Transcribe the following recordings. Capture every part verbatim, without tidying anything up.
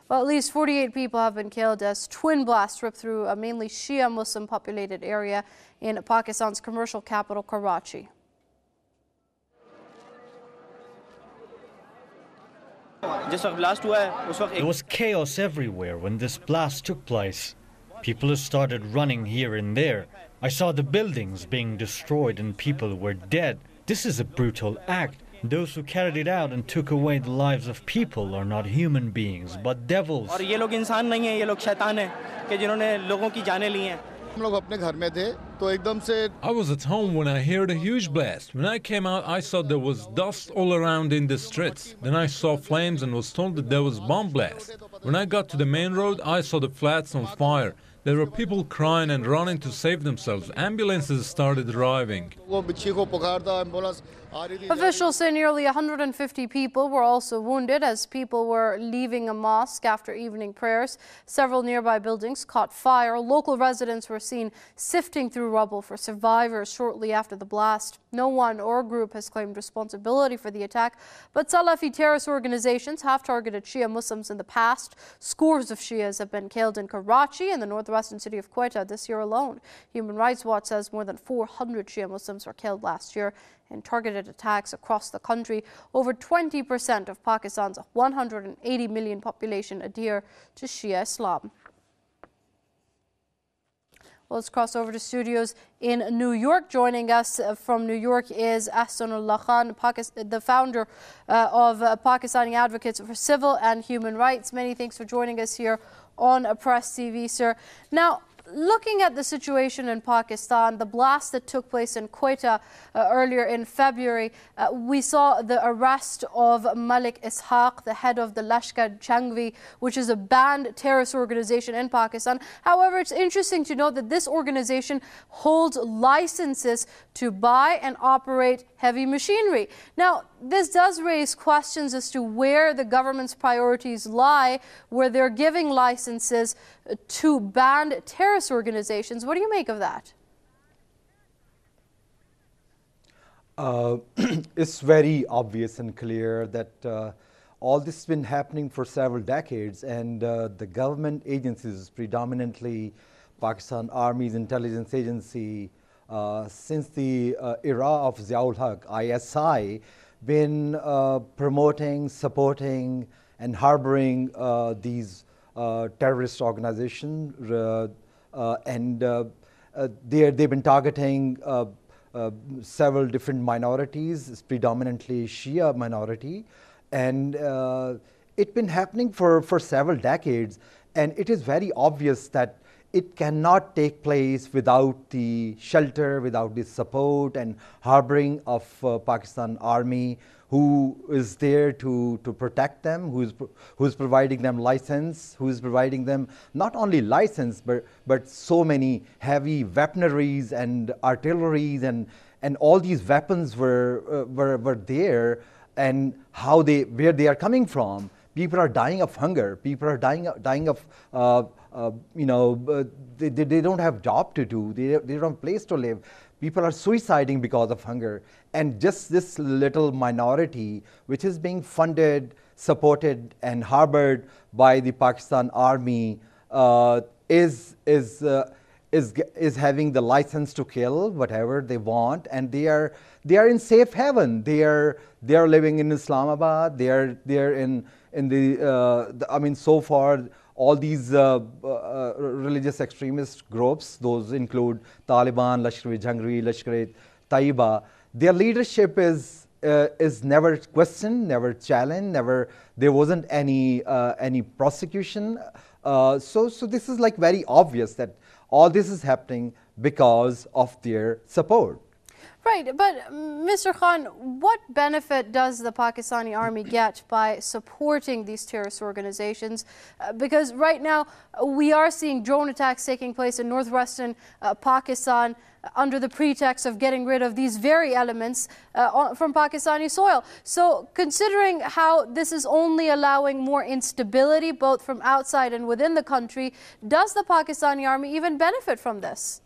Well, at least forty-eight people have been killed as twin blasts ripped through a mainly Shia Muslim populated area in Pakistan's commercial capital, Karachi. There was chaos everywhere when this blast took place. People started running here and there. I saw the buildings being destroyed and people were dead. This is a brutal act. Those who carried it out and took away the lives of people are not human beings, but devils. I was at home when I heard a huge blast. When I came out, I saw there was dust all around in the streets. Then I saw flames and was told that there was bomb blast. When I got to the main road, I saw the flats on fire. There were people crying and running to save themselves. Ambulances started arriving. Officials say nearly one hundred fifty people were also wounded as people were leaving a mosque after evening prayers. Several nearby buildings caught fire. Local residents were seen sifting through rubble for survivors shortly after the blast. No one or group has claimed responsibility for the attack, but Salafi terrorist organizations have targeted Shia Muslims in the past. Scores of Shias have been killed in Karachi and the northwestern city of Quetta this year alone. Human Rights Watch says more than four hundred Shia Muslims were killed last year in targeted attacks across the country. Over twenty percent of Pakistan's one hundred eighty million population adhere to Shia Islam. Well, let's cross over to studios in New York. Joining us from New York is Ahsanullah Khan, the founder uh, of uh, Pakistani Advocates for Civil and Human Rights. Many thanks for joining us here on Press T V, sir. Now, looking at the situation in Pakistan, the blast that took place in Quetta uh, earlier in February, uh, we saw the arrest of Malik Ishaq, the head of the Lashkar-e-Jhangvi, which is a banned terrorist organization in Pakistan. However, it's interesting to note that this organization holds licenses to buy and operate heavy machinery. Now, this does raise questions as to where the government's priorities lie, where they're giving licenses to banned terrorist organizations. What do you make of that? Uh, it's very obvious and clear that uh, all this has been happening for several decades, and uh, the government agencies, predominantly Pakistan Army's intelligence agency, uh, since the uh, era of Ziaul Haq, I S I, been uh, promoting, supporting, and harboring uh, these uh, terrorist organizations, uh, uh, and uh, uh, they've been targeting uh, uh, several different minorities, predominantly Shia minority, and uh, it's been happening for, for several decades, and it is very obvious that it cannot take place without the shelter, without the support and harboring of uh, Pakistan Army, who is there to, to protect them, who is, who is providing them license, who is providing them not only license, but, but so many heavy weaponries and artilleries, and, and all these weapons were, uh, were, were there, and how they, where they are coming from. People are dying of hunger. People are dying, dying of, uh, uh, you know, uh, they, they, they don't have job to do. They, they don't have place to live. People are suiciding because of hunger. And just this little minority, which is being funded, supported, and harbored by the Pakistan Army, uh, is, is, uh, is, is having the license to kill whatever they want. And they are, they are in safe haven. They are, they are living in Islamabad. They are, they are in, in the, uh, the, I mean, so far, all these uh, uh, religious extremist groups, those include Taliban, Lashkar-e-Jhangvi, Lashkar-e-Taiba, their leadership is, uh, is never questioned, never challenged, never, there wasn't any, uh, any prosecution. Uh, so, so this is like very obvious that all this is happening because of their support. Right, but Mister Khan, what benefit does the Pakistani Army get by supporting these terrorist organizations? Uh, because right now we are seeing drone attacks taking place in northwestern uh, Pakistan under the pretext of getting rid of these very elements uh, from Pakistani soil. So considering how this is only allowing more instability both from outside and within the country, does the Pakistani Army even benefit from this?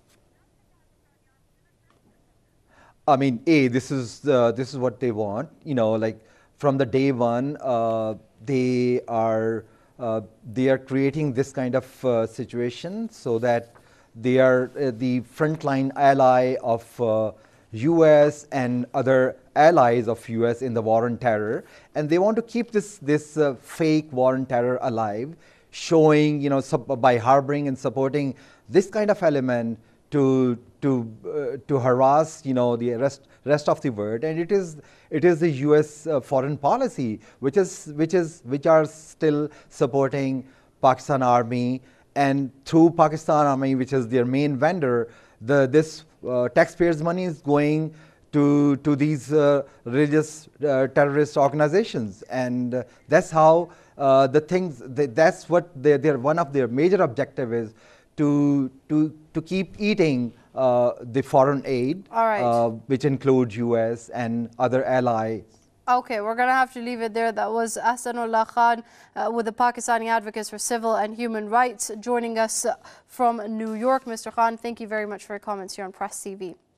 I mean, A, this is, uh, this is what they want, you know, like from the day one, uh, they are uh, they are creating this kind of uh, situation so that they are uh, the frontline ally of uh, U S and other allies of U S in the war on terror, and they want to keep this this uh, fake war on terror alive, showing, you know, sub- by harboring and supporting this kind of element to to uh, to harass, you know, the rest rest of the world. And it is it is the U S uh, foreign policy which is which is which are still supporting Pakistan Army, and through Pakistan Army, which is their main vendor, the this uh, taxpayers' money is going to to these uh, religious uh, terrorist organizations, and uh, that's how uh, the things. That, that's what their, their one of their major objective is, to to to keep eating uh, the foreign aid, All right. uh, which includes U S and other allies. Okay, we're going to have to leave it there. That was Ahsanullah Khan uh, with the Pakistani Advocates for Civil and Human Rights joining us uh, from New York. Mister Khan, thank you very much for your comments here on Press T V.